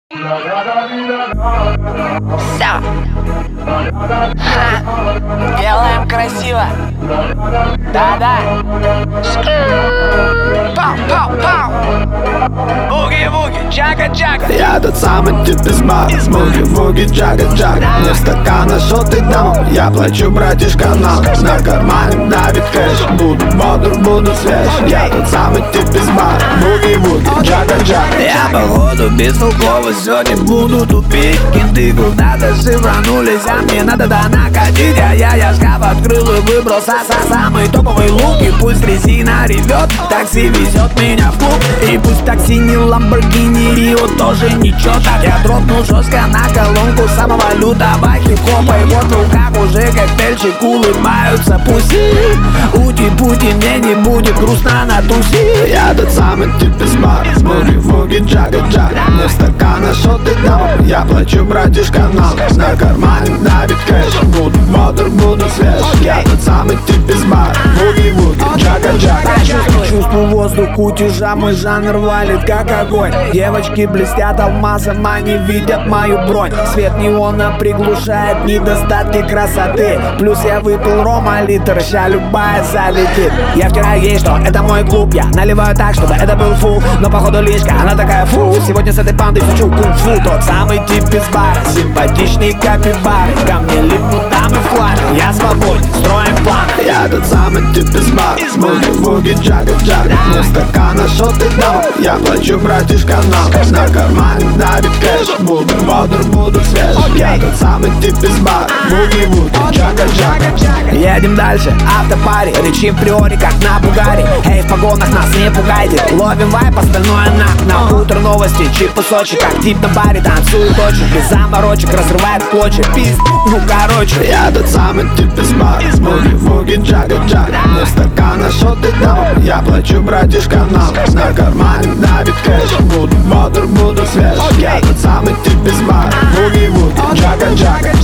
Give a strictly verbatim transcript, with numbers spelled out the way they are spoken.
Все. Делаем красиво. Да-да. Пау-пау-пау. Буги-буги, джага-джага. Я тот самый тип из бара. Буги-буги, джага-джага. Мне стакана шот и дам. Я плачу, братишка, нам. На кармане давит кэш. Буду бодр, буду свеж. Я тот самый тип из бара. Буги-буги, джага-джага. Я походу бестолково сегодня буду тупить. Кенты куда-то шифранулись, а мне надо да накатить. А я, я шкаф открыл и выбрал са-са самый топовый лук. И пусть резина ревет, такси везет меня в клуб. И пусть такси не Ламборгини, Рио тоже ничего так. Я дропнул жестко на колонку самого лютого хип-хопа. И вот в руках уже коктейльчик, улыбаются пуси. Ути-пути, мне не будет грустно на туси. Я тот самый тип из бара. Буги-буги, джага-джага. Мне стакана шот и дам. Я плачу, братишка, нам. На кармане давит кэш. Буду бодр, буду свеж. Я тот самый тип из бара. Буги-буги, джага-джага. Чувствую воздух, утюжа, мой жанр валит как огонь. Девочки блестят алмазом, они видят мою бронь. Свет неона приглушает недостатки красоты. Плюс я выпил рома литр, ща любая залетит. Я вчера ей что, это мой клуб. Я наливаю так, чтобы это был фу. Но походу лишка, она такая фу. Сегодня с этой пандой шучу кунг-фу. Тот самый тип из бара, симпатичный капибары. Ко мне липнут дамы в хламе. Я свободен, строим план. Я тот самый тип из бара. Буги-буги, джага-джага. Мне стакана шот и дам. Я плачу, братишка, нам. На кармане давит кэш. Буду бодр, буду свеж. Я тот самый тип из бара. Буги-буги, джага-джага. Едем дальше, автопари. Речи в приоре, как на Бугаре. Эй, в погонах нас не пугайте. Ловим вайп, остальное на на утро новости, чип и Сочи. Как тип на баре, танцует очень. Без заморочек, разрывает в клочья. Пиз, ну короче. Я тот самый тип из бара. Буги-буги, джага-джага. Мне стакана шот и дам. Я плачу, братишка, нам. На кармане давит кэш. Буду бодр, буду свеж. Я тот самый тип из бара. Буги-буги, джага-джага.